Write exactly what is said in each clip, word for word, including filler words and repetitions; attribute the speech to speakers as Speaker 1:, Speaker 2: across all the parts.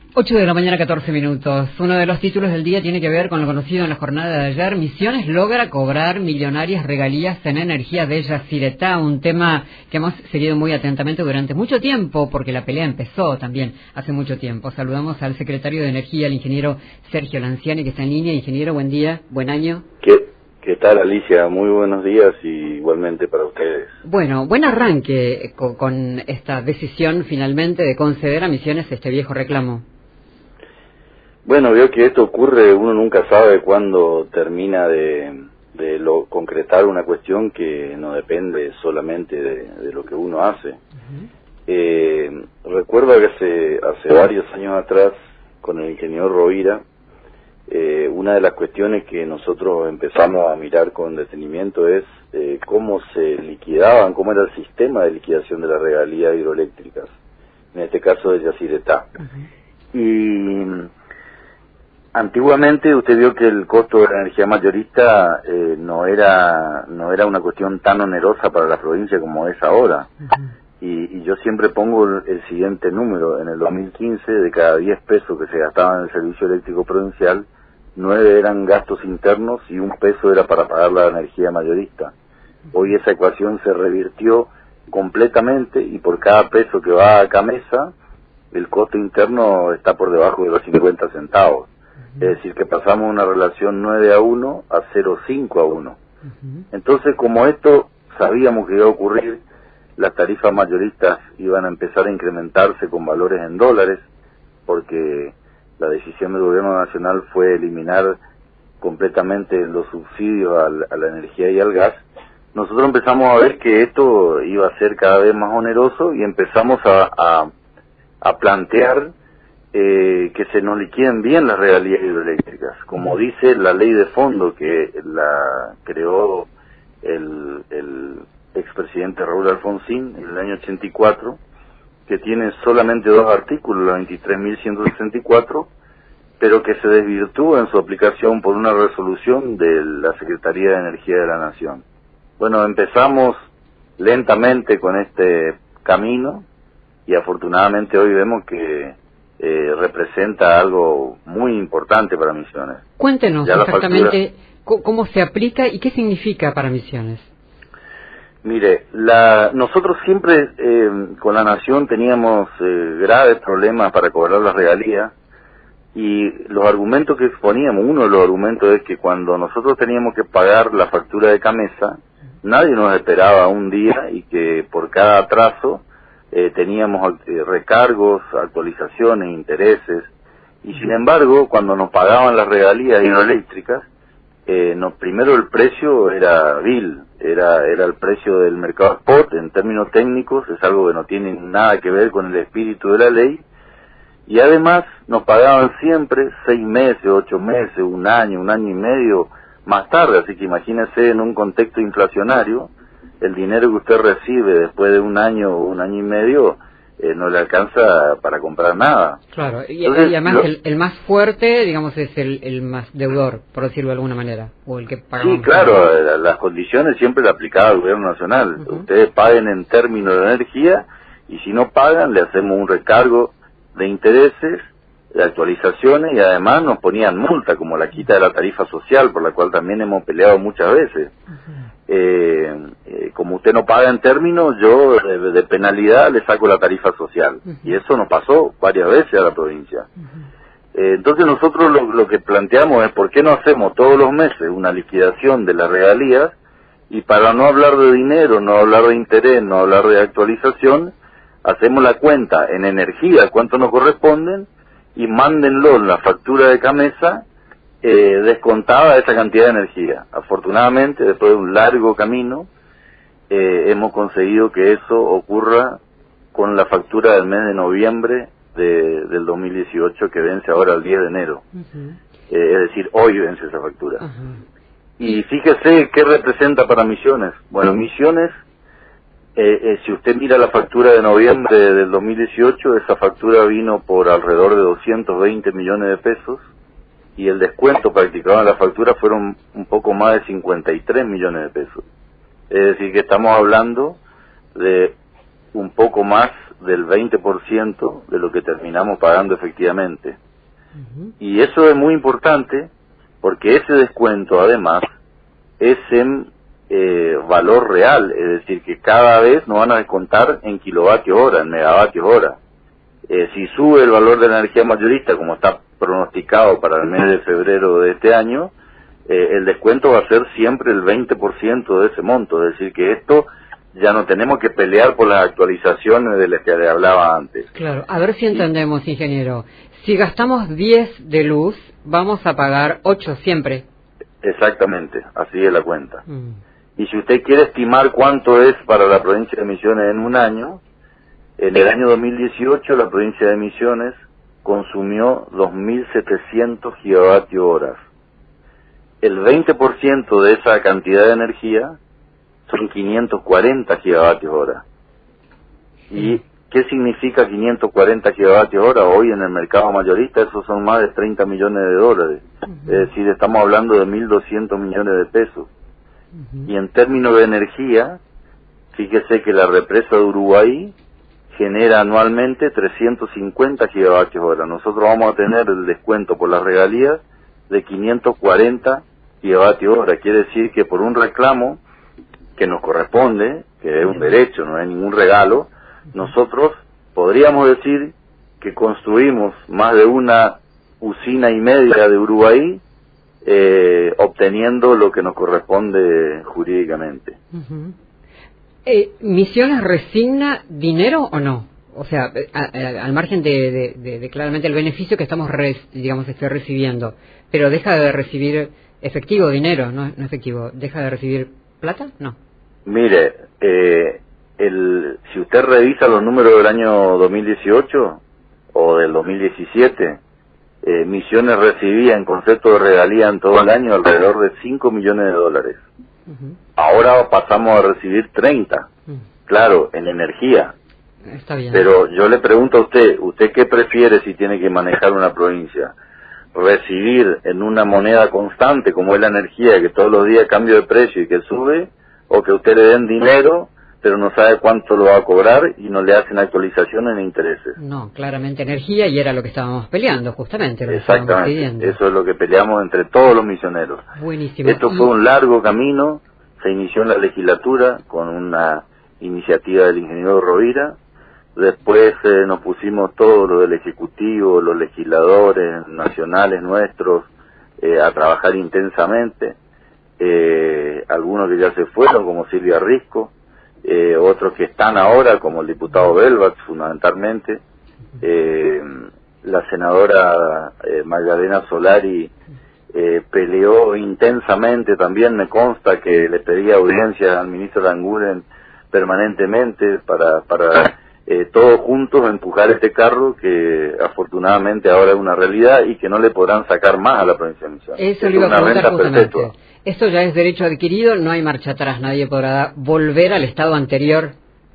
Speaker 1: ocho de la mañana, catorce minutos. Uno de los títulos del día tiene que ver con lo conocido en la jornada de ayer. Misiones logra cobrar millonarias regalías en energía de Yacyretá, un tema que hemos seguido muy atentamente durante mucho tiempo, porque la pelea empezó también hace mucho tiempo. Saludamos al secretario de Energía, el ingeniero Sergio Lanciani, que está en línea. Ingeniero, buen día, buen año.
Speaker 2: ¿Qué, qué tal, Alicia? Muy buenos días y igualmente para ustedes.
Speaker 1: Bueno, buen arranque con, con esta decisión finalmente de conceder a Misiones este viejo reclamo.
Speaker 2: Bueno, veo que esto ocurre, uno nunca sabe cuándo termina de, de lo, concretar una cuestión que no depende solamente de, de lo que uno hace. Uh-huh. eh, recuerdo que hace, hace varios años atrás, con el ingeniero Rovira, eh, una de las cuestiones que nosotros empezamos a mirar con detenimiento es eh, cómo se liquidaban, cómo era el sistema de liquidación de las regalías hidroeléctricas, en este caso de Yacyretá. Uh-huh. Y antiguamente usted vio que el costo de la energía mayorista eh, no era no era una cuestión tan onerosa para la provincia como es ahora. Uh-huh. y, y yo siempre pongo el, el siguiente número. En el dos mil quince, de cada diez pesos que se gastaban en el servicio eléctrico provincial, nueve eran gastos internos y un peso era para pagar la energía mayorista. Uh-huh. Hoy esa ecuación se revirtió completamente y por cada peso que va a Camesa, el costo interno está por debajo de los cincuenta centavos. Es decir, que pasamos una relación nueve a uno a cero coma cinco a uno. Uh-huh. Entonces, como esto sabíamos que iba a ocurrir, las tarifas mayoristas iban a empezar a incrementarse con valores en dólares, porque la decisión del gobierno nacional fue eliminar completamente los subsidios a la, a la energía y al gas. Nosotros empezamos a ver que esto iba a ser cada vez más oneroso y empezamos a, a, a plantear Eh, que se nos liquiden bien las regalías hidroeléctricas, como dice la ley de fondo que la creó el, el expresidente Raúl Alfonsín en el año ochenta y cuatro, que tiene solamente dos artículos, la veintitrés mil ciento sesenta y cuatro, pero que se desvirtúa en su aplicación por una resolución de la Secretaría de Energía de la Nación. Bueno, empezamos lentamente con este camino y afortunadamente hoy vemos que Eh, representa algo muy importante para Misiones.
Speaker 1: Cuéntenos exactamente factura... cómo se aplica y qué significa para Misiones.
Speaker 2: Mire, la, nosotros siempre eh, con la Nación teníamos eh, graves problemas para cobrar las regalías y los argumentos que exponíamos, uno de los argumentos es que cuando nosotros teníamos que pagar la factura de Camesa, nadie nos esperaba un día y que por cada atraso Eh, teníamos eh, recargos, actualizaciones, intereses, y sin embargo, cuando nos pagaban las regalías hidroeléctricas, eh, no, primero el precio era vil, era, era el precio del mercado spot, en términos técnicos, es algo que no tiene nada que ver con el espíritu de la ley, y además nos pagaban siempre seis meses, ocho meses, un año, un año y medio más tarde, así que imagínese en un contexto inflacionario, el dinero que usted recibe después de un año o un año y medio eh, no le alcanza para comprar nada.
Speaker 1: Claro, y, Entonces, y además lo, el, el más fuerte, digamos, es el, el más deudor, por decirlo de alguna manera, o el que paga.
Speaker 2: Sí, claro, la, las condiciones siempre las aplicaba el gobierno nacional. Uh-huh. Ustedes paguen en términos de energía y si no pagan le hacemos un recargo de intereses, de actualizaciones y además nos ponían multa, como la quita de la tarifa social, por la cual también hemos peleado muchas veces. Uh-huh. Eh, eh, como usted no paga en términos, yo de, de penalidad le saco la tarifa social. Uh-huh. Y eso nos pasó varias veces a la provincia. Uh-huh. Eh, entonces nosotros lo, lo que planteamos es por qué no hacemos todos los meses una liquidación de las regalías y para no hablar de dinero, no hablar de interés, no hablar de actualización, hacemos la cuenta en energía, cuánto nos corresponden y mándenlo en la factura de Camesa Eh, descontada esa cantidad de energía. Afortunadamente, después de un largo camino, eh, hemos conseguido que eso ocurra con la factura del mes de noviembre de, del dos mil dieciocho, que vence ahora el diez de enero. Uh-huh. Eh, es decir, hoy vence esa factura. Uh-huh. Y fíjese qué representa para Misiones. Bueno, Misiones, eh, eh, si usted mira la factura de noviembre del dos mil dieciocho, esa factura vino por alrededor de doscientos veinte millones de pesos, y el descuento practicado en la factura fueron un poco más de cincuenta y tres millones de pesos. Es decir, que estamos hablando de un poco más del veinte por ciento de lo que terminamos pagando efectivamente. Uh-huh. Y eso es muy importante porque ese descuento además es en eh, valor real, es decir, que cada vez nos van a descontar en kilovatios hora, en megavatios hora. Eh, si sube el valor de la energía mayorista, como está pronosticado para el mes de febrero de este año, eh, el descuento va a ser siempre el veinte por ciento de ese monto, es decir, que esto ya no tenemos que pelear por las actualizaciones de las que le hablaba antes.
Speaker 1: Claro, a ver si entendemos, ingeniero. Si gastamos diez de luz, vamos a pagar ocho siempre.
Speaker 2: Exactamente, así es la cuenta.
Speaker 1: Mm.
Speaker 2: Y si usted quiere estimar cuánto es para la provincia de Misiones en un año, en el año dos mil dieciocho la provincia de Misiones consumió dos mil setecientos gigavatios horas. El veinte por ciento de esa cantidad de energía son quinientos cuarenta gigavatios hora. ¿Y qué significa quinientos cuarenta gigavatios hora? Hoy en el mercado mayorista esos son más de treinta millones de dólares. Uh-huh. Es decir, estamos hablando de mil doscientos millones de pesos. Uh-huh. Y en términos de energía, fíjese que la represa de Uruguay genera anualmente trescientos cincuenta gigavatios hora. Nosotros vamos a tener el descuento por las regalías de quinientos cuarenta gigavatios hora. Quiere decir que por un reclamo que nos corresponde, que es un derecho, no es ningún regalo, nosotros podríamos decir que construimos más de una usina y media de Uruguay eh, obteniendo lo que nos corresponde jurídicamente.
Speaker 1: Uh-huh. Eh, ¿Misiones resigna dinero o no? O sea, a, a, al margen de, de, de, de claramente el beneficio que estamos, re, digamos, este, recibiendo, pero deja de recibir efectivo, dinero, no, no efectivo, deja de recibir plata, no.
Speaker 2: Mire, eh, el, si usted revisa los números del año dos mil dieciocho o del dos mil diecisiete, eh, Misiones recibía en concepto de regalía en todo el año alrededor de cinco millones de dólares. Uh-huh. Ahora pasamos a recibir treinta, uh-huh. Claro, en energía.
Speaker 1: Está bien.
Speaker 2: Pero yo le pregunto a usted, ¿usted qué prefiere si tiene que manejar una provincia? ¿Recibir en una moneda constante como es la energía, que todos los días cambia de precio y que sube? ¿O que usted le den dinero, pero no sabe cuánto lo va a cobrar y no le hacen actualizaciones ni intereses?
Speaker 1: No, claramente energía, y era lo que estábamos peleando, justamente. Lo
Speaker 2: Exactamente, eso es lo que peleamos entre todos los misioneros.
Speaker 1: Buenísimo.
Speaker 2: Esto
Speaker 1: y...
Speaker 2: fue un largo camino, se inició en la legislatura con una iniciativa del ingeniero Rovira, después eh, nos pusimos todos los del Ejecutivo, los legisladores nacionales nuestros, eh, a trabajar intensamente. Eh, algunos que ya se fueron, como Silvia Risco, eh, otros que están ahora, como el diputado Belvax, fundamentalmente, eh, la senadora eh, Magdalena Solari eh, peleó intensamente, también me consta que le pedía audiencia al ministro Languren permanentemente para, para eh, todos juntos empujar este carro que afortunadamente ahora es una realidad y que no le podrán sacar más a la provincia de Misiones.
Speaker 1: Eso es una renta perpetua. Esto ya es derecho adquirido, no hay marcha atrás, nadie podrá volver al estado anterior.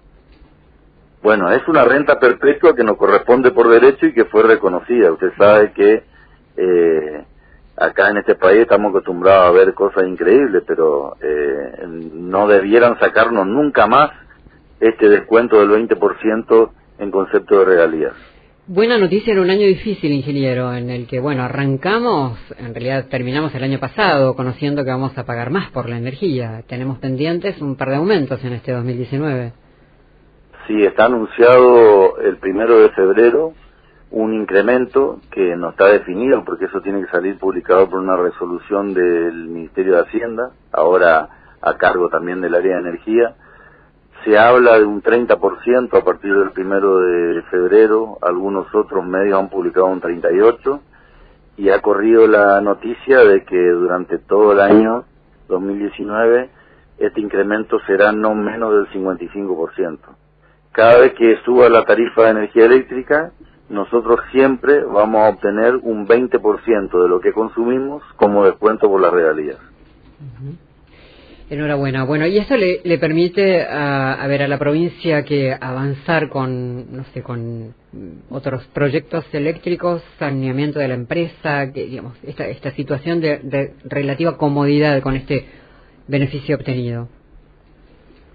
Speaker 2: Bueno, es una renta perpetua que nos corresponde por derecho y que fue reconocida. Usted sabe que eh, acá en este país estamos acostumbrados a ver cosas increíbles, pero eh, no debieran sacarnos nunca más este descuento del veinte por ciento en concepto de regalías.
Speaker 1: Buena noticia en un año difícil, ingeniero, en el que, bueno, arrancamos, en realidad terminamos el año pasado conociendo que vamos a pagar más por la energía. Tenemos pendientes un par de aumentos en este dos mil diecinueve.
Speaker 2: Sí, está anunciado el primero de febrero un incremento que no está definido porque eso tiene que salir publicado por una resolución del Ministerio de Hacienda, ahora a cargo también del área de energía. Se habla de un treinta por ciento a partir del primero de febrero, algunos otros medios han publicado un treinta y ocho por ciento, y ha corrido la noticia de que durante todo el año dos mil diecinueve este incremento será no menos del cincuenta y cinco por ciento. Cada vez que suba la tarifa de energía eléctrica, nosotros siempre vamos a obtener un veinte por ciento de lo que consumimos como descuento por las regalías.
Speaker 1: Uh-huh. Enhorabuena. Bueno, y esto le, le permite a, a ver a la provincia que avanzar con, no sé, con otros proyectos eléctricos, saneamiento de la empresa, que digamos esta esta situación de, de relativa comodidad con este beneficio obtenido.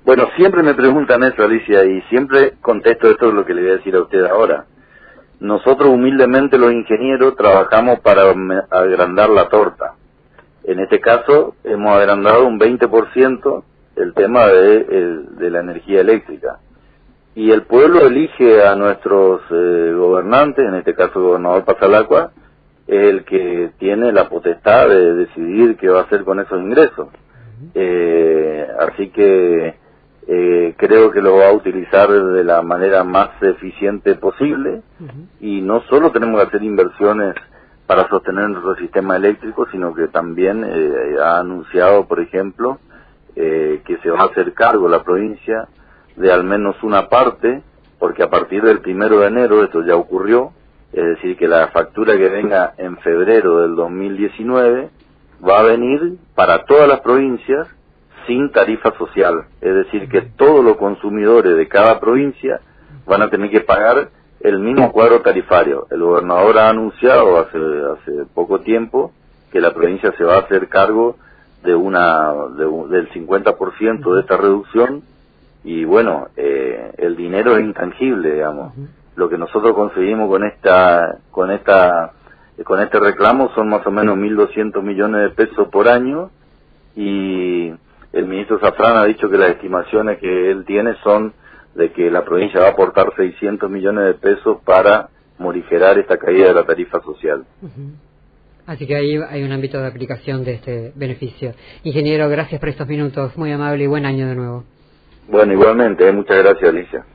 Speaker 2: Bueno, siempre me preguntan eso, Alicia, y siempre contesto esto es lo que le voy a decir a usted ahora. Nosotros humildemente los ingenieros trabajamos para agrandar la torta. En este caso hemos agrandado un veinte por ciento el tema de, el, de la energía eléctrica. Y el pueblo elige a nuestros eh, gobernantes, en este caso el gobernador Pasalacua, es el que tiene la potestad de decidir qué va a hacer con esos ingresos. Eh, así que eh, creo que lo va a utilizar de la manera más eficiente posible, uh-huh. Y no solo tenemos que hacer inversiones para sostener nuestro sistema eléctrico, sino que también eh, ha anunciado, por ejemplo, eh, que se va a hacer cargo la provincia de al menos una parte, porque a partir del primero de enero esto ya ocurrió, es decir, que la factura que venga en febrero del dos mil diecinueve va a venir para todas las provincias sin tarifa social, es decir, que todos los consumidores de cada provincia van a tener que pagar el mismo cuadro tarifario. El gobernador ha anunciado hace, hace poco tiempo que la provincia se va a hacer cargo de una de, del cincuenta por ciento de esta reducción, y bueno, eh, el dinero es intangible, digamos. Lo que nosotros conseguimos con esta con esta con este reclamo son más o menos mil doscientos millones de pesos por año, y el ministro Zafrán ha dicho que las estimaciones que él tiene son de que la provincia va a aportar seiscientos millones de pesos para morigerar esta caída de la tarifa social.
Speaker 1: Uh-huh. Así que ahí hay un ámbito de aplicación de este beneficio. Ingeniero, gracias por estos minutos, muy amable y buen año de nuevo.
Speaker 2: Bueno, igualmente, eh, muchas gracias, Alicia.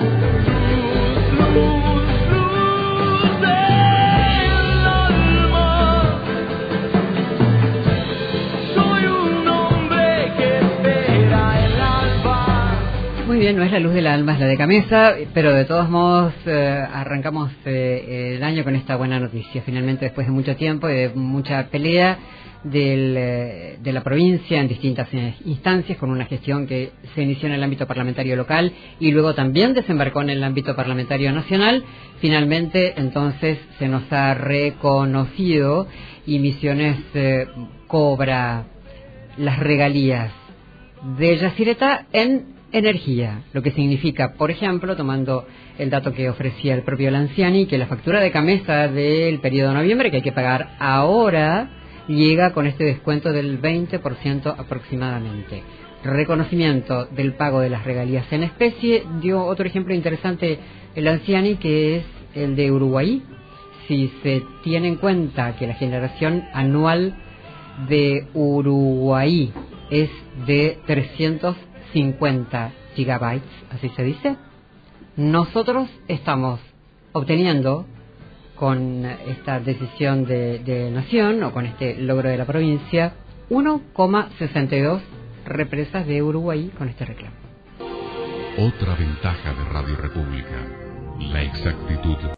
Speaker 1: Muy bien, no es la luz del alma, es la de Camesa, pero de todos modos eh, arrancamos eh, el año con esta buena noticia. Finalmente, después de mucho tiempo y de mucha pelea del, eh, de la provincia en distintas instancias, con una gestión que se inició en el ámbito parlamentario local y luego también desembarcó en el ámbito parlamentario nacional, finalmente entonces se nos ha reconocido y Misiones eh, cobra las regalías de Yacyretá en energía, lo que significa, por ejemplo, tomando el dato que ofrecía el propio Lanciani, que la factura de Camesa del periodo de noviembre, que hay que pagar ahora, llega con este descuento del veinte por ciento aproximadamente. Reconocimiento del pago de las regalías en especie. Dio otro ejemplo interesante el Lanciani, que es el de Uruguay. Si se tiene en cuenta que la generación anual de Uruguay es de trescientos cincuenta gigabytes, así se dice, nosotros estamos obteniendo con esta decisión de, de nación o con este logro de la provincia uno coma sesenta y dos represas de Uruguay con este reclamo.
Speaker 3: Otra ventaja de Radio República, la exactitud.